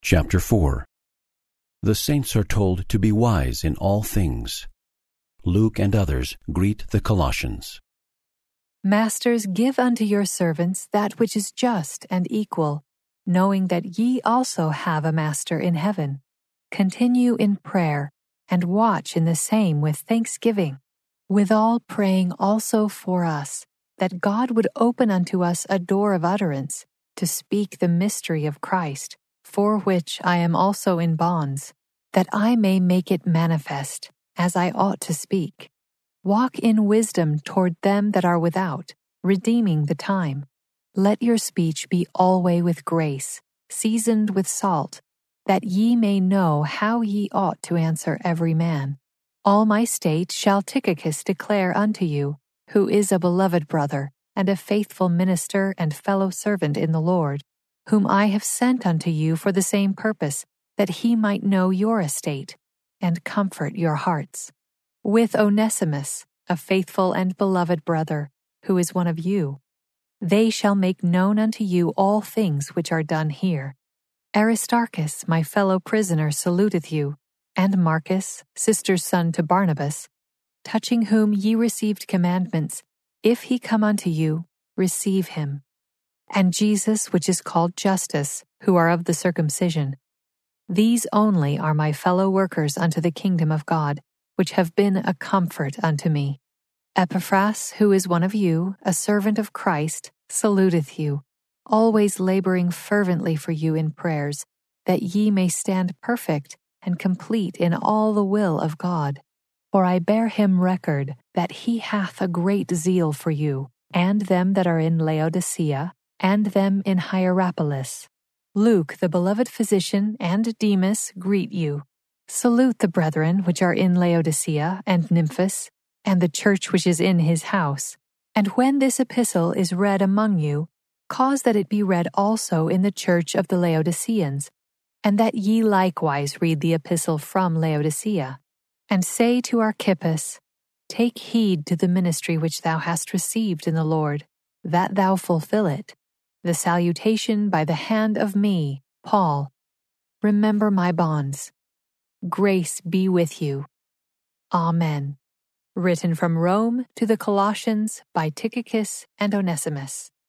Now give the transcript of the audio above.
Chapter 4. The saints are told to be wise in all things. Luke and others greet the Colossians. Masters, give unto your servants that which is just and equal, knowing that ye also have a master in heaven. Continue in prayer, and watch in the same with thanksgiving, withal praying also for us, that God would open unto us a door of utterance, to speak the mystery of Christ, for which I am also in bonds, that I may make it manifest, as I ought to speak. Walk in wisdom toward them that are without, redeeming the time. Let your speech be alway with grace, seasoned with salt, that ye may know how ye ought to answer every man. All my state shall Tychicus declare unto you, who is a beloved brother, and a faithful minister and fellow servant in the Lord, whom I have sent unto you for the same purpose, that he might know your estate, and comfort your hearts. With Onesimus, a faithful and beloved brother, who is one of you. They shall make known unto you all things which are done here. Aristarchus, my fellow prisoner, saluteth you, and Marcus, sister's son to Barnabas, touching whom ye received commandments. If he come unto you, receive him. And Jesus, which is called Justus, who are of the circumcision. These only are my fellow workers unto the kingdom of God, which have been a comfort unto me. Epaphras, who is one of you, a servant of Christ, saluteth you, always laboring fervently for you in prayers, that ye may stand perfect and complete in all the will of God. For I bear him record that he hath a great zeal for you, and them that are in Laodicea, and them in Hierapolis. Luke, the beloved physician, and Demas greet you. Salute the brethren which are in Laodicea and Nymphas, and the church which is in his house. And when this epistle is read among you, cause that it be read also in the church of the Laodiceans, and that ye likewise read the epistle from Laodicea. And say to Archippus, take heed to the ministry which thou hast received in the Lord, that thou fulfill it. The salutation by the hand of me, Paul. Remember my bonds. Grace be with you. Amen. Written from Rome to the Colossians by Tychicus and Onesimus.